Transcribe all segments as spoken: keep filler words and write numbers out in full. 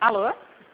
Alô?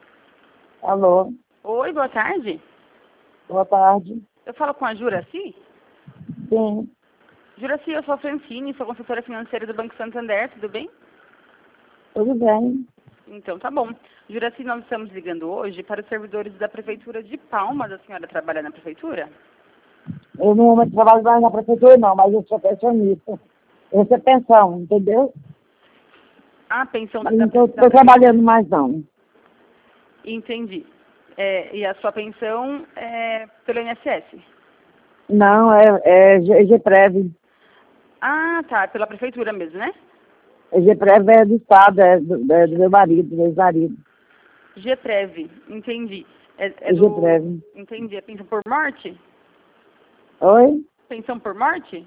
Alô, Oi, boa tarde. boa tarde. Eu falo com a Juraci? Sim, Juraci, eu sou a Francine, sou consultora financeira do Banco Santander, tudo bem? tudo bem. Então tá bom. Juraci, nós estamos ligando hoje para os servidores da Prefeitura de Palmas. A senhora trabalha na Prefeitura? Eu não trabalho mais na prefeitura, não, mas eu sou pensionista. Essa é pensão, entendeu? Ah, pensão da, Mas não da, estou da trabalhando mais, não. Entendi. É, e a sua pensão é pelo I N S S? Não, é, é G- GPREV. Ah, tá, pela Prefeitura mesmo, né? É GPREV é do Estado, é do, é do meu marido, do ex-marido. GPREV, entendi. É, é É do... GPREV. Entendi, é pensão por morte? Oi? Pensão por morte?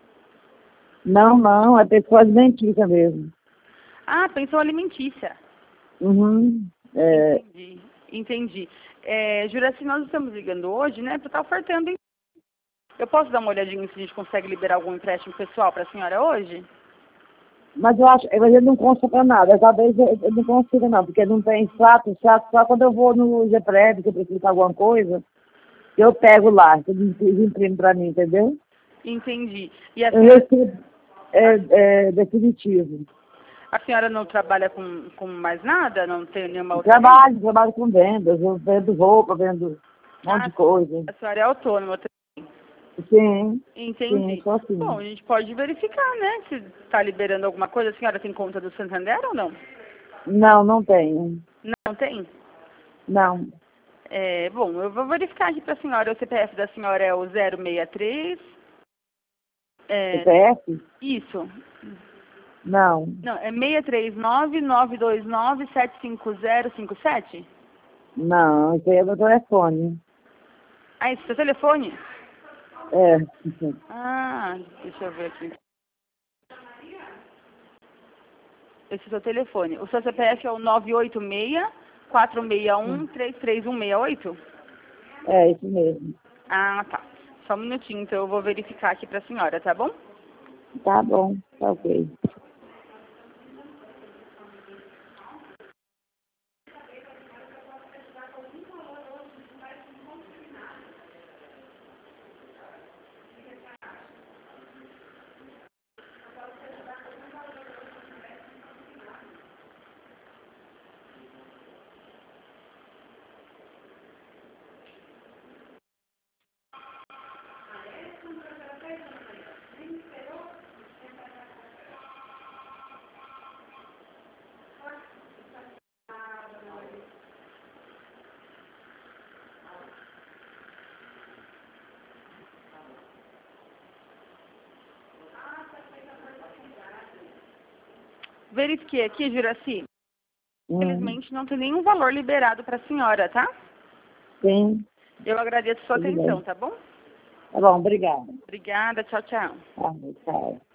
Não, não, é pessoa alimentícia mesmo. Ah, pensão alimentícia. Uhum. É, Entendi, entendi. É, Juraci, nós estamos ligando hoje, né, para estar ofertando. Eu posso dar uma olhadinha se a gente consegue liberar algum empréstimo pessoal para a senhora hoje? mas eu acho, mas ele não consta para nada. Talvez eu eu não consiga, não, porque não tem extrato, extrato, só quando eu vou no GPREV, que eu preciso de alguma coisa, eu pego lá, que eles imprimem para mim, entendeu? Entendi. E a Eu senhora, recebo, é, é definitivo. a senhora não trabalha com, com mais nada? Não tem nenhuma outra renda? Trabalho, trabalho com vendas, eu vendo roupa, vendo um monte Ah, de coisa. a senhora é autônoma também. Sim, sim, Entendi. só Bom, assim. a gente pode verificar, né, se está liberando alguma coisa. A senhora tem conta do Santander ou não? Não, não tenho. Não tem? Não. É, bom, eu vou verificar aqui para a senhora. O C P F da senhora é o zero seis três. É, C P F? isso. Não. Não, é seis três nove, nove dois nove, sete cinco zero cinco sete? Não, isso aí é meu telefone. Ah, esse é o seu telefone? É. Ah, deixa eu ver aqui. Esse é o seu telefone. O seu C P F é o nove oito seis, quatro seis um, três três um seis oito? É, isso mesmo. Ah, tá. Só um minutinho, então eu vou verificar aqui para a senhora, tá bom? Tá bom, tá ok. Verifiquei aqui, Juraci. Hum, Infelizmente não tem nenhum valor liberado para a senhora, tá? sim, Eu agradeço a sua tudo atenção, bem. tá bom? Tá bom, obrigada. Obrigada, tchau, tchau. Tá, tchau.